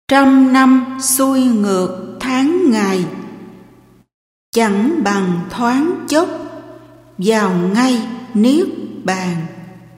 Trăm năm xuôi ngược tháng ngày, chẳng bằng thoáng chốc vào ngay niết bàn.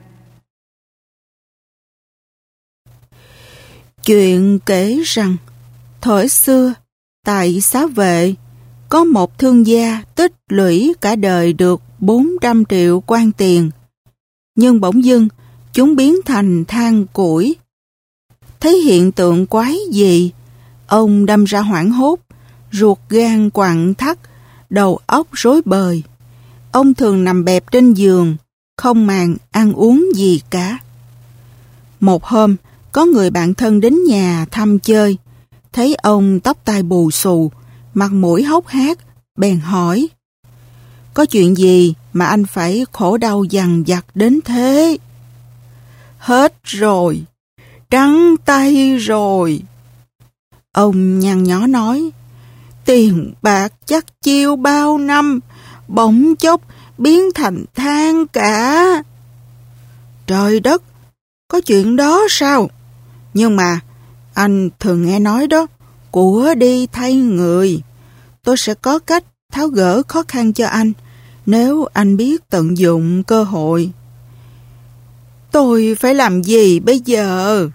Chuyện kể rằng, thuở xưa, tại Xá Vệ, có một thương gia tích lũy cả đời được 400 triệu quan tiền. Nhưng bỗng dưng, chúng biến thành than củi. Thấy hiện tượng quái dị, ông đâm ra hoảng hốt, ruột gan quặn thắt, đầu óc rối bời. Ông thường nằm bẹp trên giường, không màng ăn uống gì cả. Một hôm, có người bạn thân đến nhà thăm chơi, thấy ông tóc tai bù xù, mặt mũi hốc hác, bèn hỏi: "Có chuyện gì mà anh phải khổ đau dằn vặt đến thế?" "Hết rồi, trắng tay rồi." Ông nhăn nhó nói: "Tiền bạc chắc chiêu bao năm, bỗng chốc biến thành than cả." "Trời đất, có chuyện đó sao? Nhưng mà anh thường nghe nói đó, của đi thay người. Tôi sẽ có cách tháo gỡ khó khăn cho anh, nếu anh biết tận dụng cơ hội." "Tôi phải làm gì bây giờ?"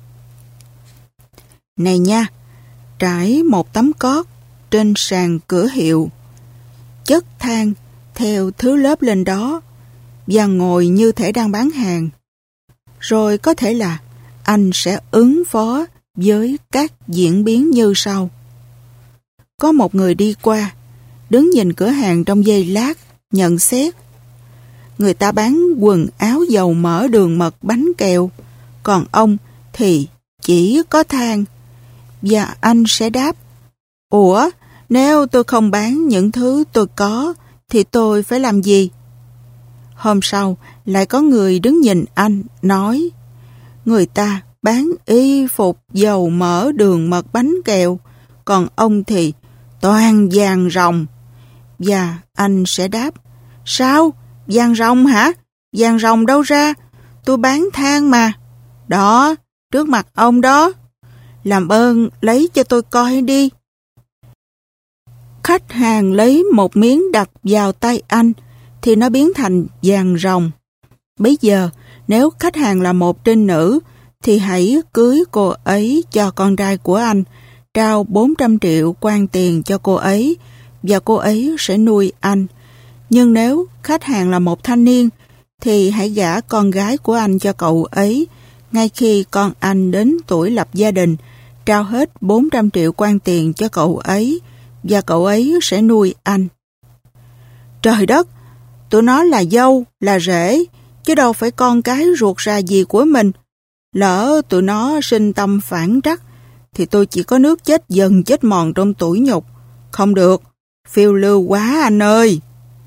"Này nha, trải một tấm cót trên sàn cửa hiệu, chất than theo thứ lớp lên đó và ngồi như thể đang bán hàng. Rồi có thể là anh sẽ ứng phó với các diễn biến như sau." Có một người đi qua, đứng nhìn cửa hàng trong giây lát, nhận xét: "Người ta bán quần áo dầu mỡ đường mật bánh kẹo, còn ông thì chỉ có than." Và anh sẽ đáp: "Ủa, nếu tôi không bán những thứ tôi có, thì tôi phải làm gì?" Hôm sau, lại có người đứng nhìn anh, nói: "Người ta bán y phục dầu mỡ đường mật bánh kẹo, còn ông thì toàn vàng ròng." Và anh sẽ đáp: "Sao? Vàng ròng hả? Vàng ròng đâu ra? Tôi bán than mà. Đó, trước mặt ông đó. Làm ơn lấy cho tôi coi đi." Khách hàng lấy một miếng đặt vào tay anh, thì nó biến thành vàng ròng. Bây giờ, nếu khách hàng là một trinh nữ, thì hãy cưới cô ấy cho con trai của anh, trao 400 triệu quan tiền cho cô ấy, và cô ấy sẽ nuôi anh. Nhưng nếu khách hàng là một thanh niên, thì hãy gả con gái của anh cho cậu ấy. Ngay khi con anh đến tuổi lập gia đình, trao hết 400 triệu quan tiền cho cậu ấy, và cậu ấy sẽ nuôi anh. Trời đất, tụi nó là dâu, là rể, chứ đâu phải con cái ruột rà gì của mình. Lỡ tụi nó sinh tâm phản trắc, thì tôi chỉ có nước chết dần chết mòn trong tủi nhục. Không được, phiêu lưu quá anh ơi."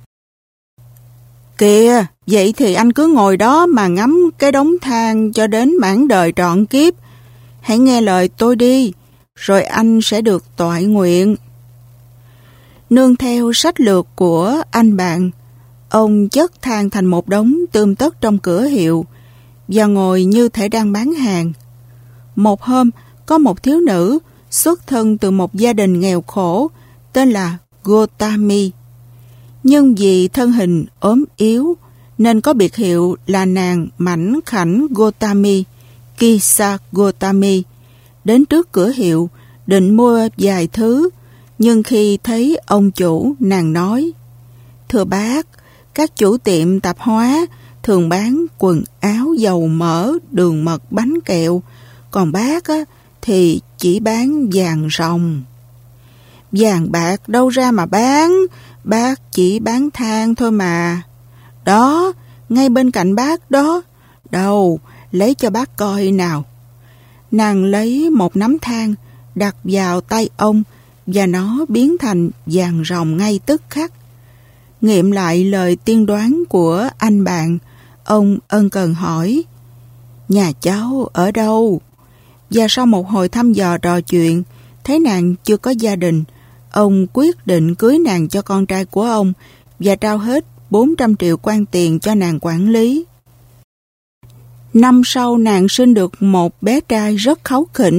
"Kìa, vậy thì anh cứ ngồi đó mà ngắm cái đống than cho đến mãn đời trọn kiếp. Hãy nghe lời tôi đi, rồi anh sẽ được toại nguyện." Nương theo sách lược của anh bạn, ông chất than thành một đống tươm tất trong cửa hiệu và ngồi như thể đang bán hàng. Một hôm, có một thiếu nữ xuất thân từ một gia đình nghèo khổ tên là Gotami. Nhưng vì thân hình ốm yếu nên có biệt hiệu là nàng mảnh khảnh Gotami, Kisa Gotami. Đến trước cửa hiệu định mua vài thứ, nhưng khi thấy ông chủ, nàng nói: "Thưa bác, các chủ tiệm tạp hóa thường bán quần áo dầu mỡ đường mật bánh kẹo, còn bác thì chỉ bán vàng ròng." "Vàng bạc đâu ra mà bán, bác chỉ bán than thôi mà." "Đó, ngay bên cạnh bác đó." "Đâu, lấy cho bác coi nào." Nàng lấy một nắm than, đặt vào tay ông, và nó biến thành vàng ròng ngay tức khắc. Nghiệm lại lời tiên đoán của anh bạn, ông ân cần hỏi: "Nhà cháu ở đâu?" Và sau một hồi thăm dò trò chuyện, thấy nàng chưa có gia đình, ông quyết định cưới nàng cho con trai của ông và trao hết 400 triệu quan tiền cho nàng quản lý. Năm sau nàng sinh được một bé trai rất kháu khỉnh,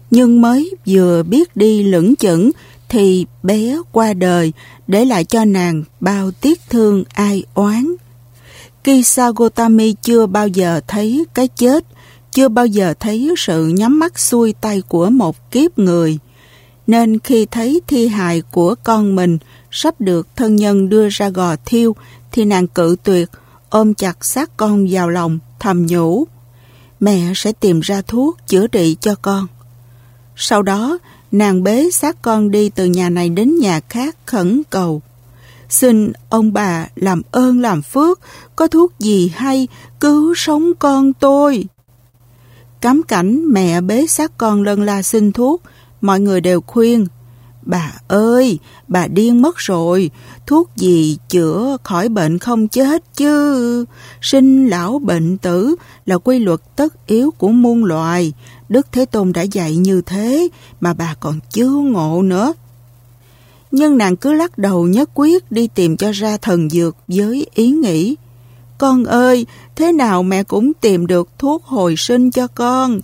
Nhưng mới vừa biết đi lững chững thì bé qua đời, để lại cho nàng bao tiếc thương ai oán. Kisagotami chưa bao giờ thấy cái chết, chưa bao giờ thấy sự nhắm mắt xuôi tay của một kiếp người. Nên khi thấy thi hài của con mình sắp được thân nhân đưa ra gò thiêu, thì nàng cự tuyệt, ôm chặt xác con vào lòng, thầm nhủ: mẹ sẽ tìm ra thuốc chữa trị cho con. Sau đó, nàng bế xác con đi từ nhà này đến nhà khác khẩn cầu: xin ông bà làm ơn làm phước, có thuốc gì hay, cứu sống con tôi. Cắm cảnh mẹ bế xác con lân la xin thuốc, mọi người đều khuyên: bà ơi, bà điên mất rồi, thuốc gì chữa khỏi bệnh không chết chứ. Sinh lão bệnh tử là quy luật tất yếu của muôn loài. Đức Thế Tôn đã dạy như thế mà bà còn chưa ngộ nữa. Nhưng nàng cứ lắc đầu nhất quyết đi tìm cho ra thần dược với ý nghĩ: con ơi, thế nào mẹ cũng tìm được thuốc hồi sinh cho con.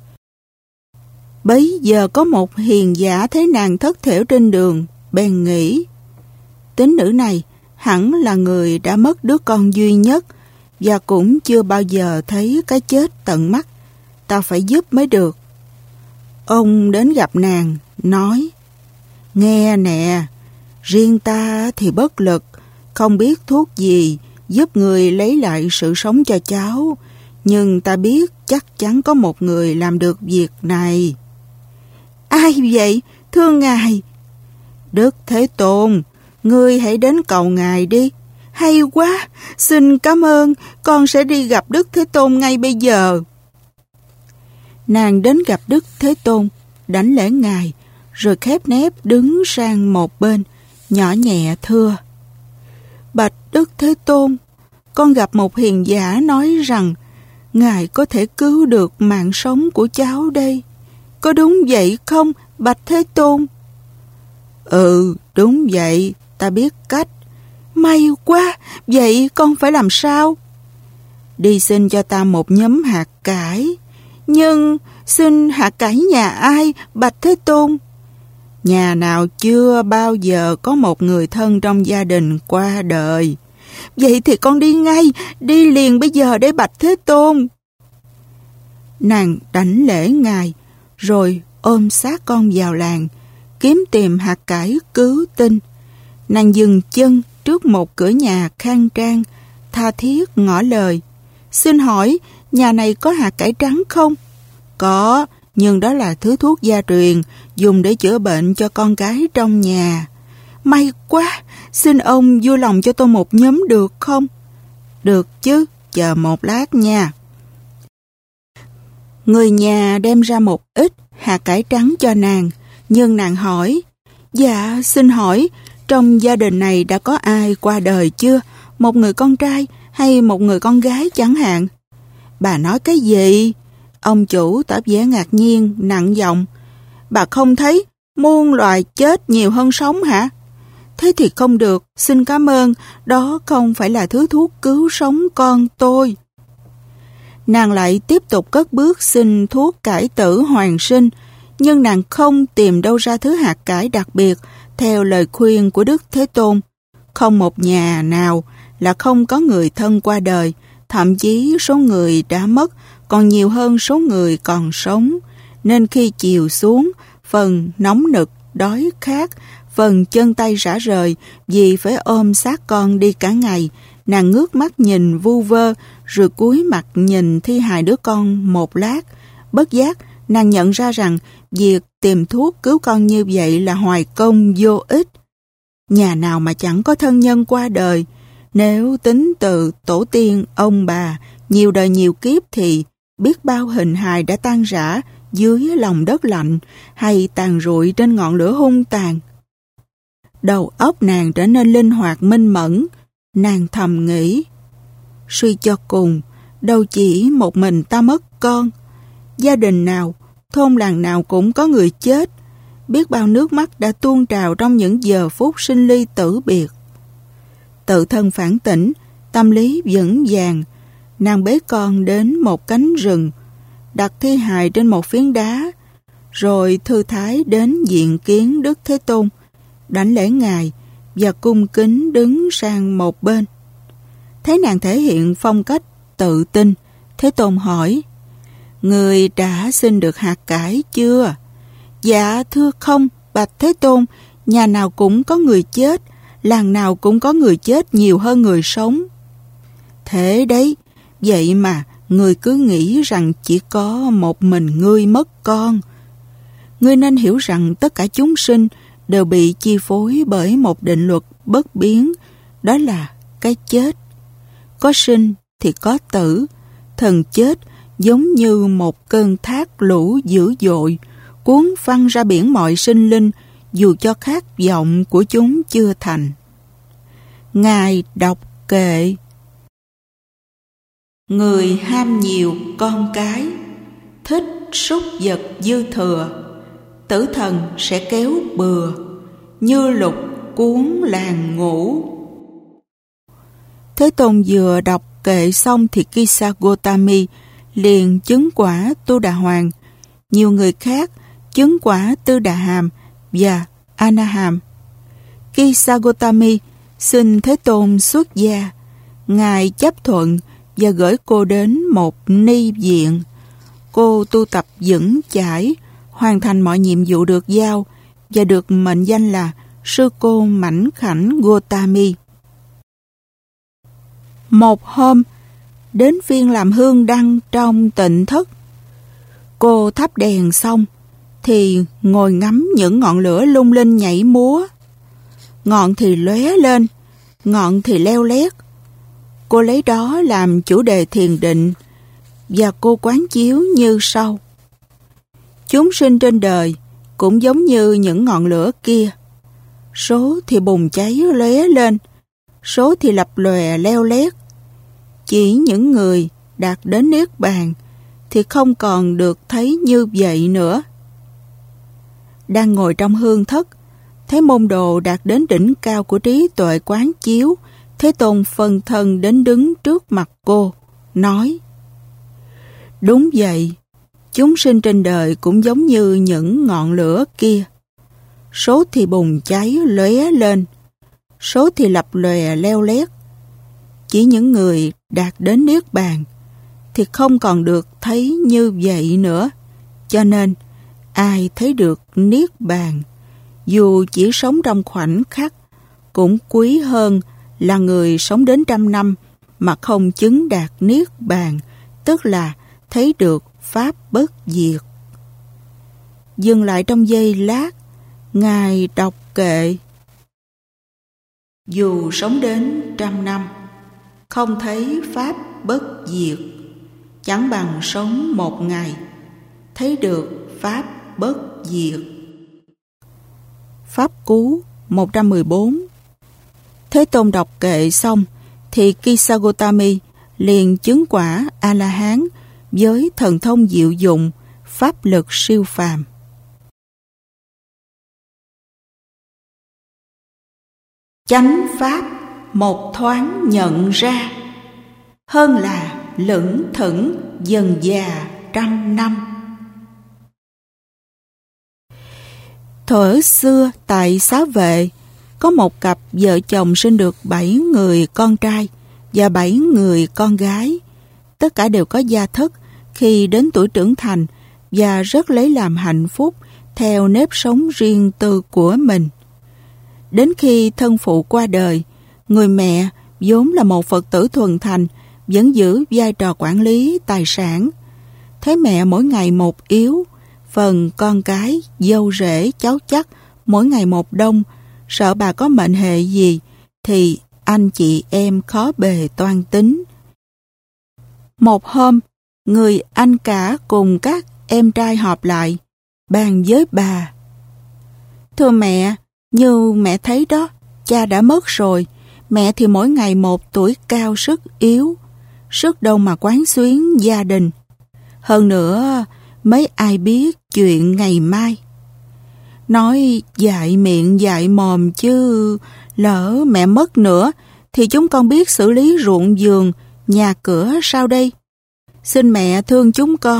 Bấy giờ có một hiền giả thấy nàng thất thểu trên đường, bèn nghĩ: tín nữ này hẳn là người đã mất đứa con duy nhất và cũng chưa bao giờ thấy cái chết tận mắt, ta phải giúp mới được. Ông đến gặp nàng, nói: nghe nè, riêng ta thì bất lực, không biết thuốc gì giúp người lấy lại sự sống cho cháu, nhưng ta biết chắc chắn có một người làm được việc này. Ai vậy, thưa ngài? Đức Thế Tôn, ngươi hãy đến cầu ngài đi. Hay quá, xin cảm ơn, con sẽ đi gặp Đức Thế Tôn ngay bây giờ. Nàng đến gặp Đức Thế Tôn, đảnh lễ ngài, rồi khép nép đứng sang một bên, nhỏ nhẹ thưa: bạch Đức Thế Tôn, con gặp một hiền giả nói rằng ngài có thể cứu được mạng sống của cháu đây. Có đúng vậy không, bạch Thế Tôn? Ừ, đúng vậy, ta biết cách. May quá, vậy con phải làm sao? Đi xin cho ta một nhúm hạt cải. Nhưng xin hạt cải nhà ai, bạch Thế Tôn? Nhà nào chưa bao giờ có một người thân trong gia đình qua đời. Vậy thì con đi ngay, đi liền bây giờ để bạch Thế Tôn. Nàng đảnh lễ ngài, rồi ôm xác con vào làng, kiếm tìm hạt cải cứu tinh. Nàng dừng chân trước một cửa nhà khang trang, tha thiết ngỏ lời: xin hỏi, nhà này có hạt cải trắng không? Có, nhưng đó là thứ thuốc gia truyền, dùng để chữa bệnh cho con cái trong nhà. May quá, xin ông vui lòng cho tôi một nhúm được không? Được chứ, chờ một lát nha. Người nhà đem ra một ít hạt cải trắng cho nàng, nhưng nàng hỏi: dạ, xin hỏi, trong gia đình này đã có ai qua đời chưa? Một người con trai hay một người con gái chẳng hạn? Bà nói cái gì? Ông chủ tỏ vẻ ngạc nhiên, nặng giọng: bà không thấy muôn loài chết nhiều hơn sống hả? Thế thì không được, xin cảm ơn, đó không phải là thứ thuốc cứu sống con tôi. Nàng lại tiếp tục cất bước xin thuốc cải tử hoàn sinh, nhưng nàng không tìm đâu ra thứ hạt cải đặc biệt theo lời khuyên của Đức Thế Tôn. Không một nhà nào là không có người thân qua đời, thậm chí số người đã mất còn nhiều hơn số người còn sống. Nên khi chiều xuống, phần nóng nực, đói khát, phần chân tay rã rời vì phải ôm xác con đi cả ngày, nàng ngước mắt nhìn vu vơ, rồi cúi mặt nhìn thi hài đứa con một lát. Bất giác, nàng nhận ra rằng việc tìm thuốc cứu con như vậy là hoài công vô ích. Nhà nào mà chẳng có thân nhân qua đời. Nếu tính từ tổ tiên, ông bà, nhiều đời nhiều kiếp thì biết bao hình hài đã tan rã dưới lòng đất lạnh hay tàn rụi trên ngọn lửa hung tàn. Đầu óc nàng trở nên linh hoạt minh mẫn. Nàng thầm nghĩ: suy cho cùng, đâu chỉ một mình ta mất con. Gia đình nào, thôn làng nào cũng có người chết. Biết bao nước mắt đã tuôn trào trong những giờ phút sinh ly tử biệt. Tự thân phản tỉnh, tâm lý vững vàng, nàng bế con đến một cánh rừng, đặt thi hài trên một phiến đá, Rồi thư thái đến diện kiến Đức Thế Tôn, đảnh lễ Ngài và cung kính đứng sang một bên. Thấy nàng thể hiện phong cách tự tin, Thế Tôn hỏi: Người đã xin được hạt cải chưa? Dạ thưa không, bạch Thế Tôn, nhà nào cũng có người chết, làng nào cũng có người chết nhiều hơn người sống. Thế đấy, vậy mà người cứ nghĩ rằng chỉ có một mình ngươi mất con. Ngươi nên hiểu rằng tất cả chúng sinh đều bị chi phối bởi một định luật bất biến, đó là cái chết. Có sinh thì có tử, thần chết giống như một cơn thác lũ dữ dội, cuốn phăng ra biển mọi sinh linh, dù cho khát vọng của chúng chưa thành. Ngài đọc kệ: Người ham nhiều con cái, thích súc vật dư thừa, tử thần sẽ kéo bừa, như lục cuốn làng ngủ. Thế Tôn vừa đọc kệ xong thì Kisa Gotami liền chứng quả Tu Đà Hoàng. Nhiều người khác chứng quả Tư Đà Hàm và Anaham. Kisa Gotami xin Thế Tôn xuất gia. Ngài chấp thuận và gửi cô đến một ni viện. Cô tu tập vững chãi, hoàn thành mọi nhiệm vụ được giao và được mệnh danh là sư cô mảnh khảnh Gotami. Một hôm, đến phiên làm hương đăng trong tịnh thất. Cô thắp đèn xong thì ngồi ngắm những ngọn lửa lung linh nhảy múa. Ngọn thì lóe lên, ngọn thì leo lét. Cô lấy đó làm chủ đề thiền định và cô quán chiếu như sau: Chúng sinh trên đời cũng giống như những ngọn lửa kia. Số thì bùng cháy lóe lên, số thì lập lòe leo lét. Chỉ những người đạt đến Niết Bàn thì không còn được thấy như vậy nữa. Đang ngồi trong hương thất, thấy môn đồ đạt đến đỉnh cao của trí tuệ quán chiếu, Thế Tôn phân thân đến đứng trước mặt cô, nói: Đúng vậy, chúng sinh trên đời cũng giống như những ngọn lửa kia. Số thì bùng cháy lóe lên, số thì lập lòe leo lét. Chỉ những người đạt đến Niết Bàn thì không còn được thấy như vậy nữa. Cho nên, ai thấy được Niết Bàn, dù chỉ sống trong khoảnh khắc, cũng quý hơn là người sống đến 100 năm mà không chứng đạt Niết Bàn, tức là thấy được Pháp bất diệt. Dừng lại trong giây lát, Ngài đọc kệ: Dù sống đến 100 năm, không thấy Pháp bất diệt, chẳng bằng sống một ngày, thấy được Pháp bất diệt. Pháp Cú 114. Thế Tôn đọc kệ xong thì Kisa Gotami liền chứng quả A-la-hán với thần thông diệu dụng, pháp lực siêu phàm. Chánh pháp một thoáng nhận ra, hơn là lững thững dần già 100 năm. Thuở xưa tại Xá Vệ, có một cặp vợ chồng sinh được 7 người con trai và 7 người con gái. Tất cả đều có gia thất khi đến tuổi trưởng thành và rất lấy làm hạnh phúc theo nếp sống riêng tư của mình. Đến khi thân phụ qua đời, người mẹ vốn là một Phật tử thuần thành vẫn giữ vai trò quản lý tài sản. Thấy mẹ mỗi ngày một yếu, phần con cái, dâu rể, cháu chắc mỗi ngày một đông, sợ bà có mệnh hệ gì thì anh chị em khó bề toan tính. Một hôm, người anh cả cùng các em trai họp lại, bàn với bà: Thưa mẹ, như mẹ thấy đó, cha đã mất rồi, mẹ thì mỗi ngày một tuổi cao sức yếu, sức đâu mà quán xuyến gia đình. Hơn nữa, mấy ai biết chuyện ngày mai. Nói dại miệng dại mồm chứ lỡ mẹ mất nữa thì chúng con biết xử lý ruộng vườn, nhà cửa sao đây? Xin mẹ thương chúng con,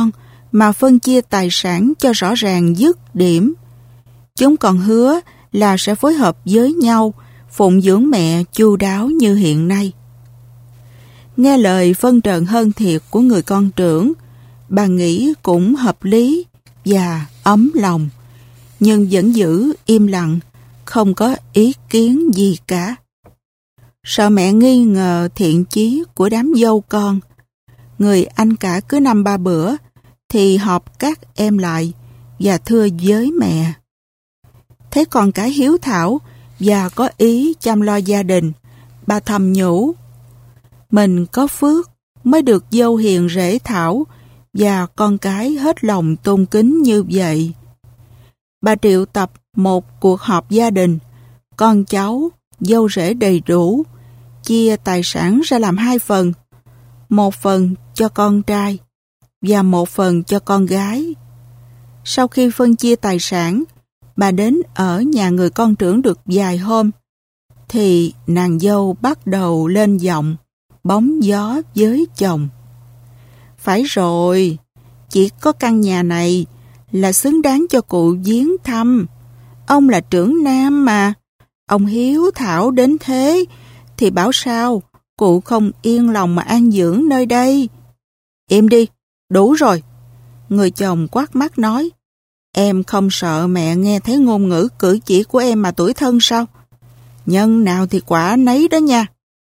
mà phân chia tài sản cho rõ ràng dứt điểm. Chúng còn hứa là sẽ phối hợp với nhau, phụng dưỡng mẹ chu đáo như hiện nay. Nghe lời phân trần hơn thiệt của người con trưởng, bà nghĩ cũng hợp lý và ấm lòng, nhưng vẫn giữ im lặng, không có ý kiến gì cả. Sợ mẹ nghi ngờ thiện chí của đám dâu con, người anh cả cứ 5-3 bữa thì họp các em lại và thưa với mẹ. Thấy con cái hiếu thảo và có ý chăm lo gia đình, bà thầm nhủ: mình có phước mới được dâu hiền rể thảo và con cái hết lòng tôn kính như vậy. Bà triệu tập một cuộc họp gia đình, con cháu, dâu rể đầy đủ, chia tài sản ra làm 2 phần, 1 phần cho con trai và 1 phần cho con gái. Sau khi phân chia tài sản, bà đến ở nhà người con trưởng được vài hôm, thì nàng dâu bắt đầu lên giọng, bóng gió với chồng. Phải rồi, chỉ có căn nhà này là xứng đáng cho cụ viếng thăm. Ông là trưởng nam mà, ông hiếu thảo đến thế, thì bảo sao cụ không yên lòng mà an dưỡng nơi đây. Im đi, đủ rồi. Người chồng quát mắt nói: em không sợ mẹ nghe thấy ngôn ngữ cử chỉ của em mà tủi thân sao? Nhân nào thì quả nấy đó nha.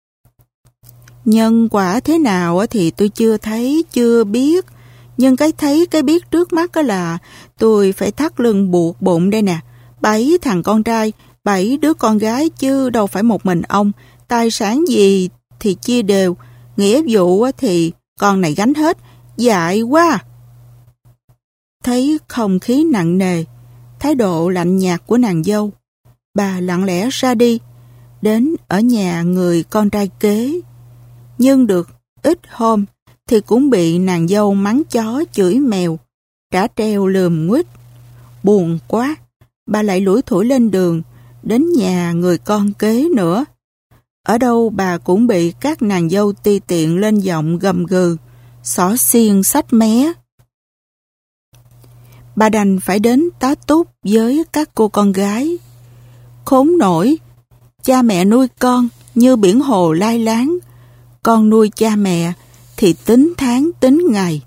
Nhân quả thế nào thì tôi chưa thấy, chưa biết. Nhưng cái biết trước mắt là tôi phải thắt lưng buộc bụng đây nè. 7 thằng con trai, 7 đứa con gái chứ đâu phải một mình ông. Tài sản gì thì chia đều, nghĩa vụ thì con này gánh hết. Dại quá! Thấy không khí nặng nề, thái độ lạnh nhạt của nàng dâu, bà lặng lẽ ra đi, đến ở nhà người con trai kế. Nhưng được ít hôm thì cũng bị nàng dâu mắng chó chửi mèo, trả treo lườm nguýt. Buồn quá, bà lại lủi thủi lên đường, đến nhà người con kế nữa. Ở đâu bà cũng bị các nàng dâu ti tiện lên giọng gầm gừ, xỏ xiên xách mé. Bà đành phải đến tá túc với các cô con gái. Khốn nổi, cha mẹ nuôi con như biển hồ lai láng, con nuôi cha mẹ thì tính tháng tính ngày.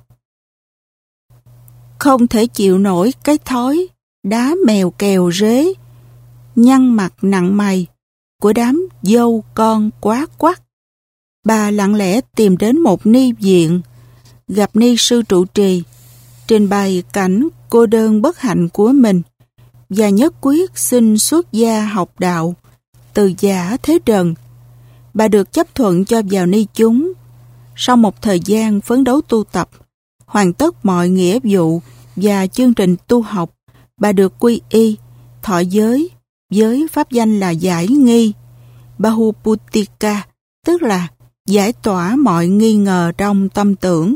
Không thể chịu nổi cái thói đá mèo kèo rế, nhăn mặt nặng mày của đám dâu con quá quắt. Bà lặng lẽ tìm đến một ni viện, gặp ni sư trụ trì, trình bày cảnh cô đơn bất hạnh của mình và nhất quyết xin xuất gia học đạo, từ giả thế trần. Bà được chấp thuận cho vào ni chúng. Sau một thời gian phấn đấu tu tập, hoàn tất mọi nghĩa vụ và chương trình tu học, bà được quy y, thọ giới với pháp danh là giải nghi, Bahuputtika, tức là giải tỏa mọi nghi ngờ trong tâm tưởng.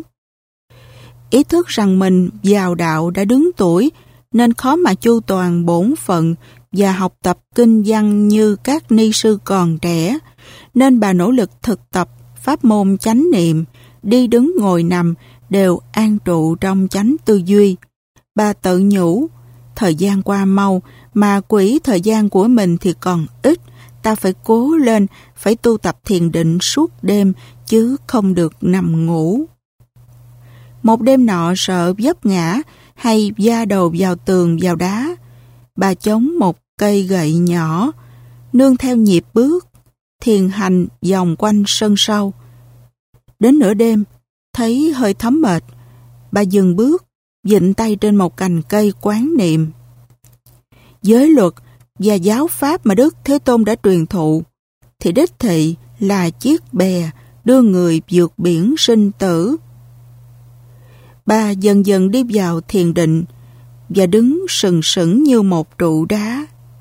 Ý thức rằng mình vào đạo đã đứng tuổi nên khó mà chu toàn bổn phận và học tập kinh văn như các ni sư còn trẻ, nên bà nỗ lực thực tập pháp môn chánh niệm, đi đứng ngồi nằm đều an trụ trong chánh tư duy. Bà tự nhủ, thời gian qua mau mà quỹ thời gian của mình thì còn ít, ta phải cố lên, phải tu tập thiền định suốt đêm chứ không được nằm ngủ. Một đêm nọ sợ vấp ngã hay va đầu vào tường vào đá, bà chống một cây gậy nhỏ, nương theo nhịp bước, thiền hành vòng quanh sân sau. Đến nửa đêm, thấy hơi thấm mệt, bà dừng bước, vịn tay trên một cành cây quán niệm. Giới luật và giáo pháp mà Đức Thế Tôn đã truyền thụ thì đích thị là chiếc bè đưa người vượt biển sinh tử. Bà dần dần đi vào thiền định và đứng sừng sững như một trụ đá.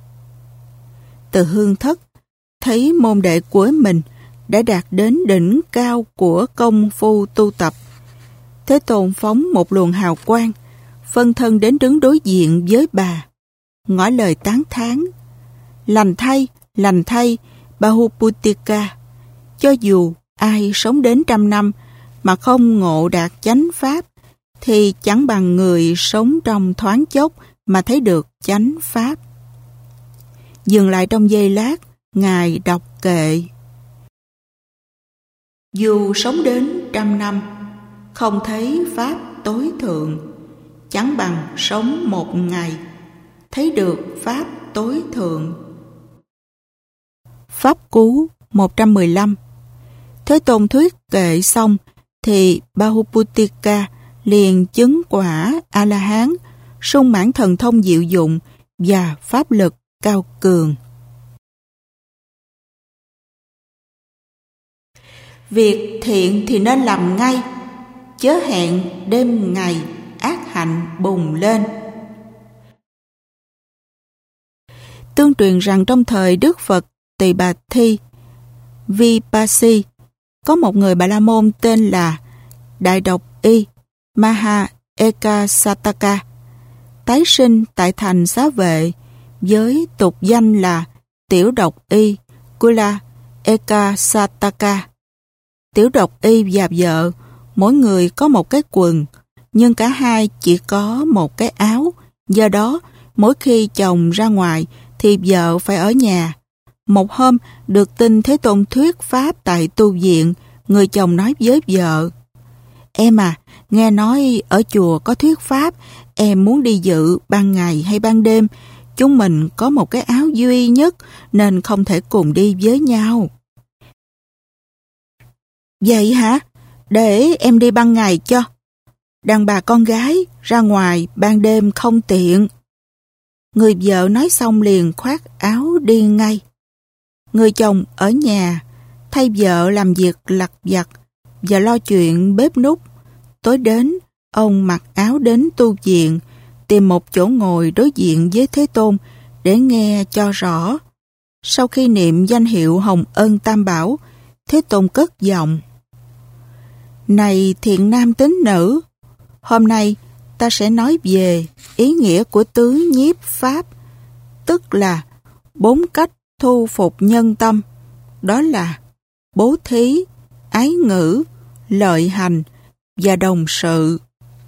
Từ hương thất, thấy môn đệ của mình đã đạt đến đỉnh cao của công phu tu tập. Thế Tôn phóng một luồng hào quang, phân thân đến đứng đối diện với bà, ngỏ lời tán thán: lành thay, Bahuputtika. Cho dù ai sống đến 100 năm mà không ngộ đạt chánh pháp, thì chẳng bằng người sống trong thoáng chốc mà thấy được chánh pháp. Dừng lại trong giây lát, Ngài đọc kệ. Dù sống đến 100 năm, không thấy pháp tối thượng, chẳng bằng sống một ngày, thấy được pháp tối thượng. Pháp Cú 115. Thế Tôn thuyết kệ xong, thì Bahuputtika liền chứng quả A-la-hán, sung mãn thần thông diệu dụng và pháp lực cao cường. Việc thiện thì nên làm ngay, chớ hẹn đêm ngày ác hạnh bùng lên. Tương truyền rằng trong thời Đức Phật Tỳ Bà Thi Vipassi, có một người Bà La Môn tên là Đại Độc Y Maha Ekasataka, tái sinh tại thành Xá Vệ với tục danh là Tiểu Độc Y Kula Ekasataka. Tiểu Độc Y và vợ mỗi người có một cái quần, nhưng cả hai chỉ có một cái áo. Do đó, mỗi khi chồng ra ngoài thì vợ phải ở nhà. Một hôm, được tin Thế Tôn thuyết pháp tại tu viện, người chồng nói với vợ: Em à, nghe nói ở chùa có thuyết pháp, em muốn đi dự ban ngày hay ban đêm. Chúng mình có một cái áo duy nhất nên không thể cùng đi với nhau. Vậy hả? Để em đi ban ngày cho. Đàn bà con gái ra ngoài ban đêm không tiện. Người vợ nói xong liền khoác áo đi ngay. Người chồng ở nhà thay vợ làm việc lặt vặt và lo chuyện bếp núc. Tối đến, ông mặc áo đến tu viện, tìm một chỗ ngồi đối diện với Thế Tôn để nghe cho rõ. Sau khi niệm danh hiệu Hồng Ân Tam Bảo, Thế Tôn cất giọng: Này thiện nam tín nữ, hôm nay ta sẽ nói về ý nghĩa của tứ nhiếp pháp, tức là 4 cách thu phục nhân tâm, đó là bố thí, ái ngữ, lợi hành và đồng sự.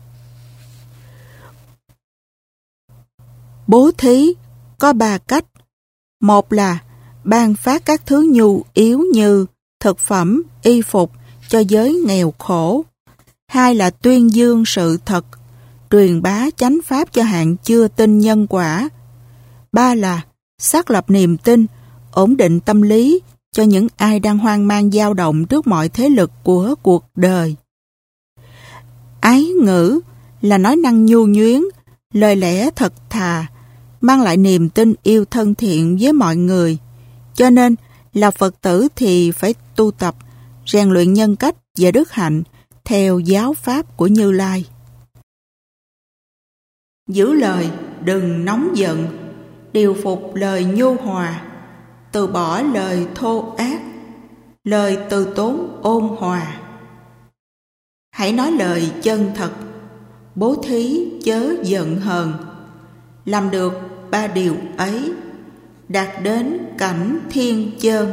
Bố thí có 3 cách. Một là ban phát các thứ nhu yếu như thực phẩm, y phục cho giới nghèo khổ. Hai là tuyên dương sự thật, truyền bá chánh pháp cho hạng chưa tin nhân quả. Ba là xác lập niềm tin, ổn định tâm lý cho những ai đang hoang mang dao động trước mọi thế lực của cuộc đời. Ái ngữ là nói năng nhu nhuyến, lời lẽ thật thà, mang lại niềm tin yêu thân thiện với mọi người. Cho nên, là Phật tử thì phải tu tập, rèn luyện nhân cách và đức hạnh theo giáo pháp của Như Lai. Giữ lời, đừng nóng giận, điều phục lời nhu hòa, từ bỏ lời thô ác, lời từ tốn ôn hòa. Hãy nói lời chân thật, bố thí chớ giận hờn. Làm được 3 điều ấy, đạt đến cảnh thiên chơn.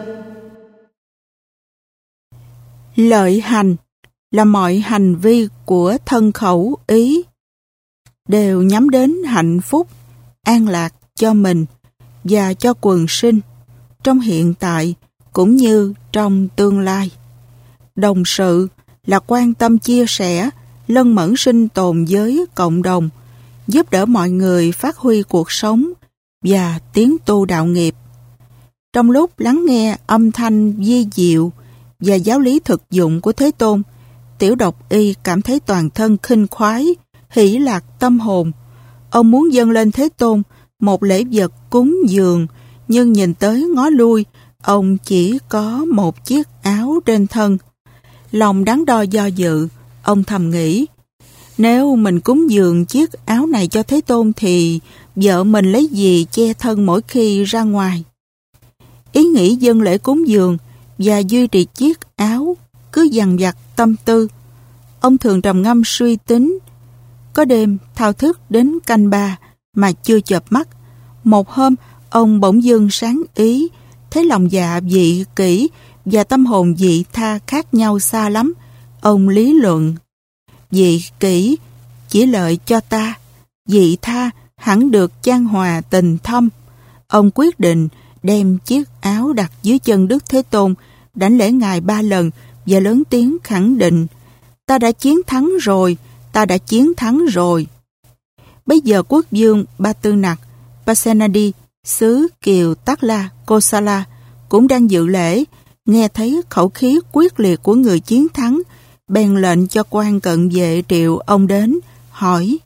Lợi hành là mọi hành vi của thân khẩu ý đều nhắm đến hạnh phúc, an lạc cho mình và cho quần sinh trong hiện tại cũng như trong tương lai. Đồng sự là quan tâm chia sẻ, lân mẫn sinh tồn với cộng đồng, giúp đỡ mọi người phát huy cuộc sống và tiến tu đạo nghiệp. Trong lúc lắng nghe âm thanh vi diệu và giáo lý thực dụng của Thế Tôn, Tiểu Độc Y cảm thấy toàn thân khinh khoái, hỷ lạc tâm hồn. Ông muốn dâng lên Thế Tôn một lễ vật cúng dường, nhưng nhìn tới ngó lui, ông chỉ có một chiếc áo trên thân. Lòng đắn đo do dự, ông thầm nghĩ, nếu mình cúng dường chiếc áo này cho Thế Tôn thì vợ mình lấy gì che thân mỗi khi ra ngoài. Ý nghĩ dâng lễ cúng dường và duy trì chiếc áo cứ dằn vặt tâm tư. Ông thường trầm ngâm suy tính. Có đêm thao thức đến canh 3 mà chưa chợp mắt. Một hôm, ông bỗng dưng sáng ý, thấy lòng dạ vị kỷ và tâm hồn vị tha khác nhau xa lắm. Ông lý luận, vị kỷ chỉ lợi cho ta, vị tha hẳn được chan hòa tình thâm. Ông quyết định đem chiếc áo đặt dưới chân Đức Thế Tôn, đảnh lễ Ngài 3 lần và lớn tiếng khẳng định: ta đã chiến thắng rồi, ta đã chiến thắng rồi. Bây giờ quốc vương Ba Tư Nặc Pasenadi xứ Kiều Tát La Kosala cũng đang dự lễ, nghe thấy khẩu khí quyết liệt của người chiến thắng, bèn lệnh cho quan cận vệ triệu ông đến, hỏi: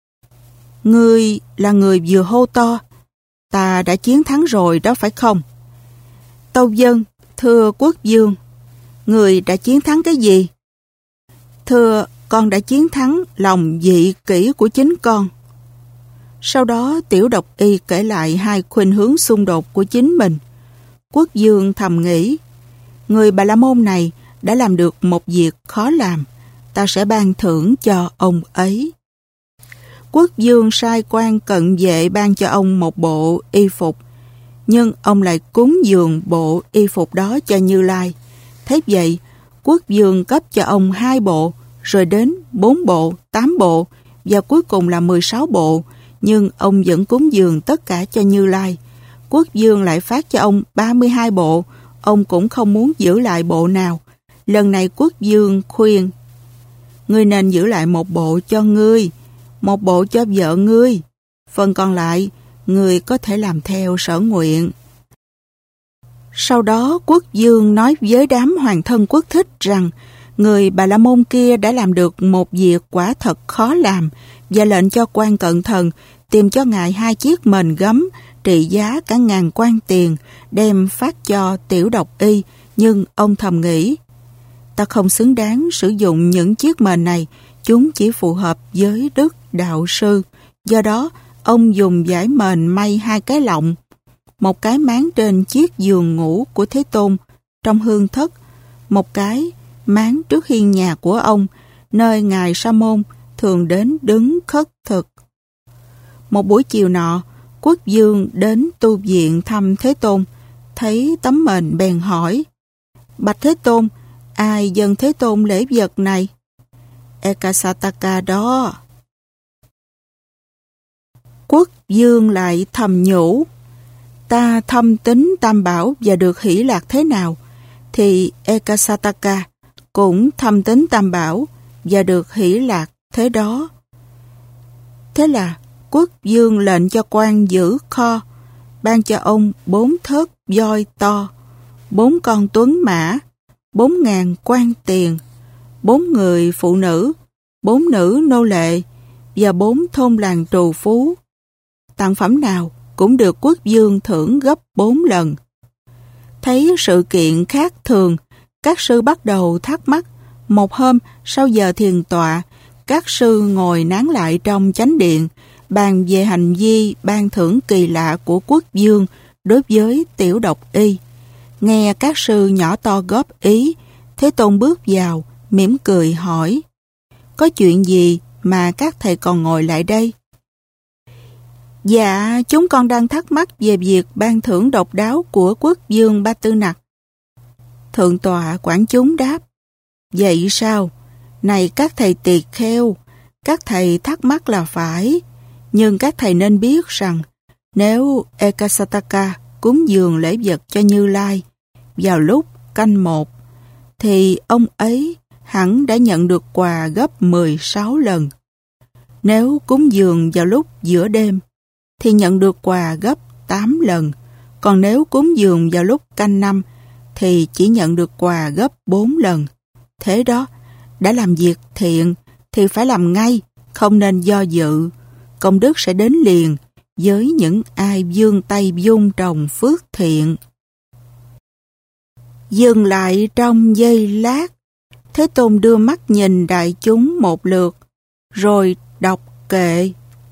ngươi là người vừa hô to ta đã chiến thắng rồi đó phải không? Tâu vâng, thưa quốc vương. Người đã chiến thắng cái gì? Thưa, con đã chiến thắng lòng dị kỷ của chính con. Sau đó Tiểu Độc Y kể lại hai khuynh hướng xung đột của chính mình. Quốc vương thầm nghĩ: người Bà La Môn này đã làm được một việc khó làm, ta sẽ ban thưởng cho ông ấy. Quốc vương sai quan cận vệ ban cho ông một bộ y phục, nhưng ông lại cúng dường bộ y phục đó cho Như Lai. Thế vậy, quốc vương cấp cho ông 2 bộ, rồi đến 4 bộ, 8 bộ và cuối cùng là 16 bộ, nhưng ông vẫn cúng dường tất cả cho Như Lai. Quốc vương lại phát cho ông 32 bộ, ông cũng không muốn giữ lại bộ nào. Lần này quốc vương khuyên: ngươi nên giữ lại một bộ cho ngươi, một bộ cho vợ ngươi, phần còn lại ngươi có thể làm theo sở nguyện. Sau đó quốc vương nói với đám hoàng thân quốc thích rằng người Bà La Môn kia đã làm được một việc quả thật khó làm, và lệnh cho quan cận thần tìm cho ngài 2 chiếc mền gấm trị giá cả ngàn quan tiền, đem phát cho Tiểu Độc Y. Nhưng ông thầm nghĩ: ta không xứng đáng sử dụng những chiếc mền này, chúng chỉ phù hợp với đức đạo sư. Do đó, ông dùng vải mền may 2 cái lọng, một cái máng trên chiếc giường ngủ của Thế Tôn trong hương thất, một cái máng trước hiên nhà của ông, nơi ngài Sa Môn thường đến đứng khất thực. Một buổi chiều nọ, quốc vương đến tu viện thăm Thế Tôn, thấy tấm mền bèn hỏi: bạch Thế Tôn, ai dâng Thế Tôn lễ vật này? Ekasataka đó. Quốc vương lại thầm nhủ: ta thâm tín Tam Bảo và được hỷ lạc thế nào, thì Ekasataka cũng thâm tín Tam Bảo và được hỷ lạc thế đó. Thế là quốc vương lệnh cho quan giữ kho, ban cho ông 4 thớt voi to, 4 con tuấn mã, 4.000 quan tiền, 4 người phụ nữ, 4 nữ nô lệ và 4 thôn làng trù phú. Tặng phẩm nào cũng được quốc vương thưởng gấp 4 lần. Thấy sự kiện khác thường, các sư bắt đầu thắc mắc. Một hôm, sau giờ thiền tọa, các sư ngồi nán lại trong chánh điện, bàn về hành vi ban thưởng kỳ lạ của quốc vương đối với Tiểu Độc Y. Nghe các sư nhỏ to góp ý, Thế Tôn bước vào, mỉm cười hỏi: có chuyện gì mà các thầy còn ngồi lại đây? Dạ, chúng con đang thắc mắc về việc ban thưởng độc đáo của quốc vương Ba Tư Nặc. Thượng tọa quản chúng đáp: vậy sao? Này các thầy tỳ kheo, các thầy thắc mắc là phải, nhưng các thầy nên biết rằng nếu Ekasataka cúng dường lễ vật cho Như Lai vào lúc canh 1, thì ông ấy hẳn đã nhận được quà gấp 16 lần. Nếu cúng dường vào lúc giữa đêm, thì nhận được quà gấp 8 lần. Còn nếu cúng dường vào lúc canh 5, thì chỉ nhận được quà gấp 4 lần. Thế đó, đã làm việc thiện thì phải làm ngay, không nên do dự. Công đức sẽ đến liền với những ai vươn tay vun trồng phước thiện. Dừng lại trong giây lát, Thế Tôn đưa mắt nhìn đại chúng một lượt, rồi đọc kệ: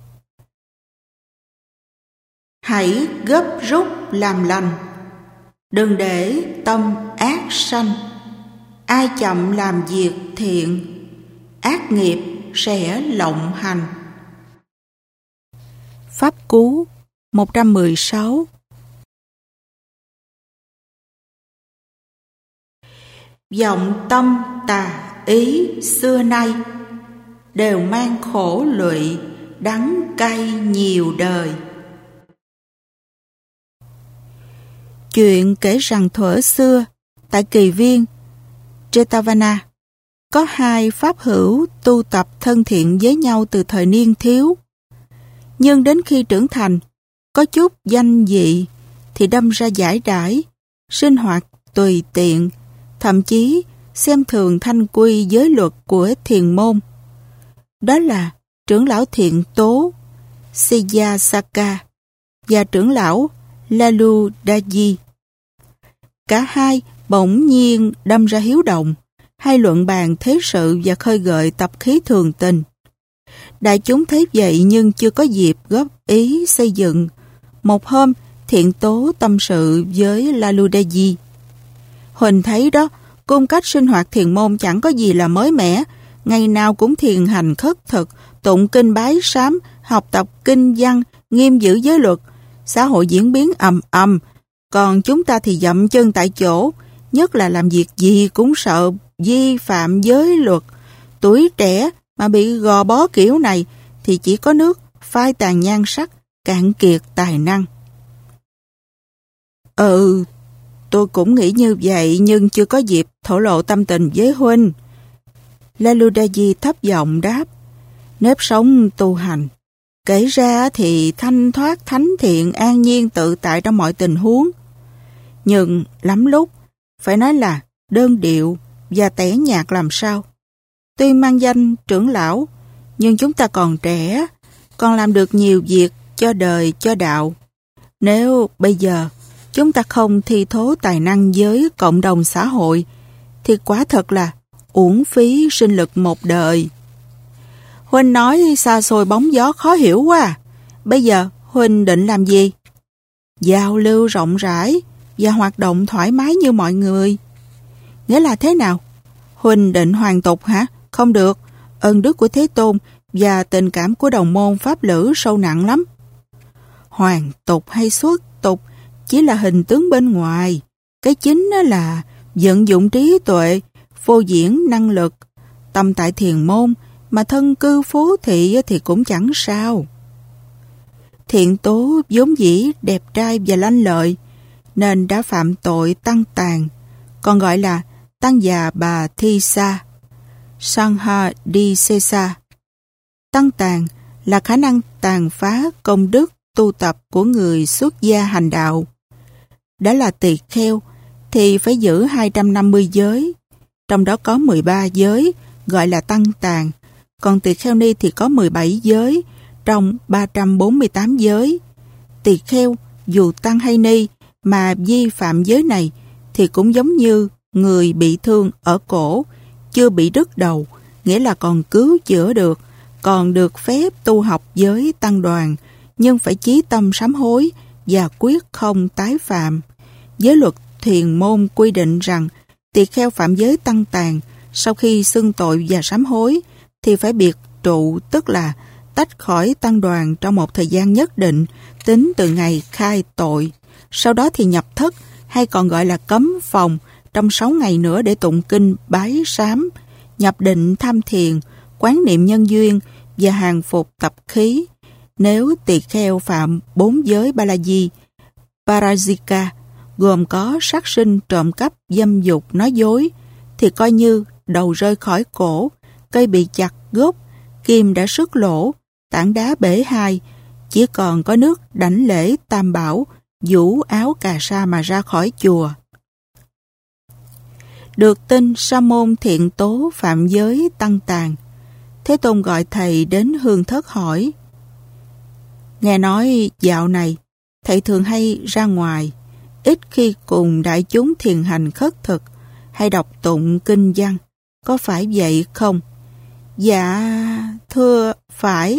hãy gấp rút làm lành, đừng để tâm ác sanh. Ai chậm làm việc thiện, ác nghiệp sẽ lộng hành. Pháp Cú 116. Vọng tâm tà ý xưa nay, đều mang khổ lụy, đắng cay nhiều đời. Chuyện kể rằng thuở xưa, tại kỳ viên Jetavana, có hai pháp hữu tu tập thân thiện với nhau từ thời niên thiếu. Nhưng đến khi trưởng thành, có chút danh dị thì đâm ra giải đãi, sinh hoạt tùy tiện, thậm chí xem thường thanh quy giới luật của thiền môn. Đó là trưởng lão Thiện Tố Siyasaka và trưởng lão Laludaji. Cả hai bỗng nhiên đâm ra hiếu động, hay luận bàn thế sự và khơi gợi tập khí thường tình. Đại chúng thấy vậy nhưng chưa có dịp góp ý xây dựng. Một hôm, Thiện Tố tâm sự với Laludaji. Huỳnh thấy đó, cung cách sinh hoạt thiền môn chẳng có gì là mới mẻ, ngày nào cũng thiền hành khất thực, tụng kinh bái sám, học tập kinh văn, nghiêm giữ giới luật. Xã hội diễn biến ầm ầm, còn chúng ta thì dậm chân tại chỗ, nhất là làm việc gì cũng sợ vi phạm giới luật. Tuổi trẻ mà bị gò bó kiểu này thì chỉ có nước phai tàn nhan sắc, cạn kiệt tài năng. Tôi cũng nghĩ như vậy nhưng chưa có dịp thổ lộ tâm tình với huynh. Laludaji thấp giọng đáp. Nếp sống tu hành, kể ra thì thanh thoát thánh thiện an nhiên tự tại trong mọi tình huống. Nhưng lắm lúc, phải nói là đơn điệu và tẻ nhạt làm sao. Tuy mang danh trưởng lão, nhưng chúng ta còn trẻ, còn làm được nhiều việc cho đời, cho đạo. Nếu bây giờ chúng ta không thi thố tài năng với cộng đồng xã hội, thì quả thật là uổng phí sinh lực một đời. Huynh nói xa xôi bóng gió khó hiểu quá. Bây giờ Huynh định làm gì? Giao lưu rộng rãi và hoạt động thoải mái như mọi người. Nghĩa là thế nào? Huynh định hoàn tục hả? Không được. Ân đức của Thế Tôn và tình cảm của đồng môn pháp lữ sâu nặng lắm. Hoàn tục hay xuất tục chỉ là hình tướng bên ngoài. Cái chính là vận dụng trí tuệ, phô diễn năng lực. Tâm tại thiền môn mà thân cư phố thị thì cũng chẳng sao. Thiện Tố vốn dĩ đẹp trai và lanh lợi, nên đã phạm tội tăng tàn, còn gọi là tăng già bà thi sa, Sangha đi xê sa. Tăng tàn là khả năng tàn phá công đức tu tập của người xuất gia hành đạo. Đã là tỳ kheo thì phải giữ 250 giới, trong đó có 13 giới gọi là tăng tàn, còn tỳ kheo ni thì có 17 giới trong 348 giới. Tỳ kheo dù tăng hay ni mà vi phạm giới này thì cũng giống như người bị thương ở cổ, chưa bị đứt đầu, nghĩa là còn cứu chữa được, còn được phép tu học giới tăng đoàn, nhưng phải chí tâm sám hối và quyết không tái phạm. Giới luật thiền môn quy định rằng tỳ kheo phạm giới tăng tàn sau khi xưng tội và sám hối thì phải biệt trụ, tức là tách khỏi tăng đoàn trong một thời gian nhất định tính từ ngày khai tội. Sau đó thì nhập thất hay còn gọi là cấm phòng trong 6 ngày nữa để tụng kinh bái sám, nhập định tham thiền, quán niệm nhân duyên và hàng phục tập khí. Nếu tỳ kheo phạm 4 giới Balaji, Parajika, gồm có sát sinh, trộm cắp, dâm dục, nói dối, thì coi như đầu rơi khỏi cổ, cây bị chặt gốc, kim đã sứt lỗ, tảng đá bể hai, chỉ còn có nước đảnh lễ tam bảo, vũ áo cà sa mà ra khỏi chùa. Được tin sa môn Thiện Tố phạm giới tăng tàn, Thế Tôn gọi thầy đến hương thất hỏi. Nghe nói dạo này thầy thường hay ra ngoài, ít khi cùng đại chúng thiền hành khất thực hay đọc tụng kinh văn, có phải vậy không? Dạ, thưa phải.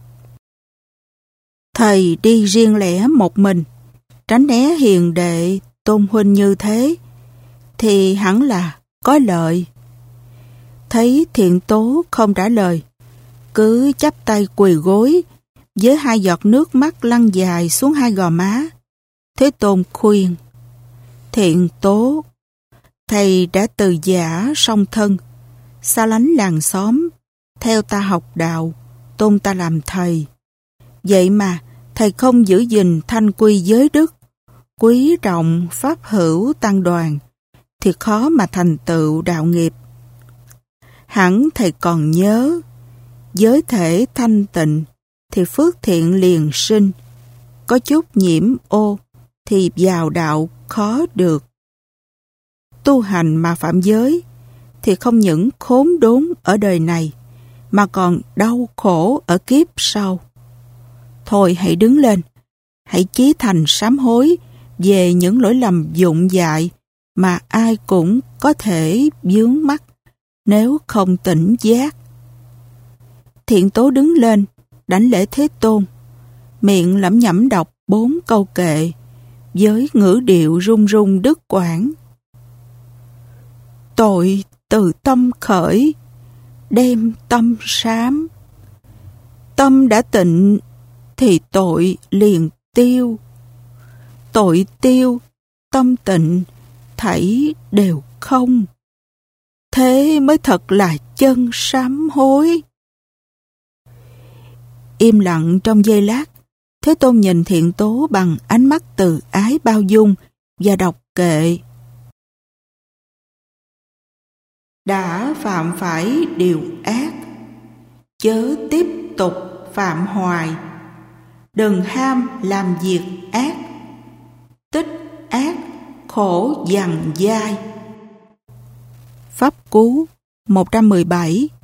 Thầy đi riêng lẻ một mình, tránh né hiền đệ tôn huynh như thế, thì hẳn là có lợi. Thấy Thiện Tố không trả lời, cứ chắp tay quỳ gối, với 2 giọt nước mắt lăn dài xuống 2 gò má. Thế Tôn khuyên, Thiện Tố, thầy đã từ giã song thân, xa lánh làng xóm, theo ta học đạo, tôn ta làm thầy. Vậy mà thầy không giữ gìn thanh quy giới đức, quý trọng pháp hữu tăng đoàn, thì khó mà thành tựu đạo nghiệp. Hẳn thầy còn nhớ, giới thể thanh tịnh thì phước thiện liền sinh, có chút nhiễm ô thì vào đạo khó được. Tu hành mà phạm giới thì không những khốn đốn ở đời này, mà còn đau khổ ở kiếp sau. Thôi hãy đứng lên, hãy chí thành sám hối về những lỗi lầm vụng dại mà ai cũng có thể vướng mắc nếu không tỉnh giác. Thiện Tố đứng lên, đảnh lễ Thế Tôn, miệng lẩm nhẩm đọc 4 câu kệ với ngữ điệu run run đứt quãng. Tội từ tâm khởi, đem tâm sám. Tâm đã tịnh thì tội liền tiêu. Tội tiêu, tâm tịnh, thảy đều không. Thế mới thật là chân sám hối. Im lặng trong giây lát, Thế Tôn nhìn Thiện Tố bằng ánh mắt từ ái bao dung và đọc kệ. Đã phạm phải điều ác, chớ tiếp tục phạm hoài. Đừng ham làm việc ác, tích ác khổ dằn dai. Pháp Cú 117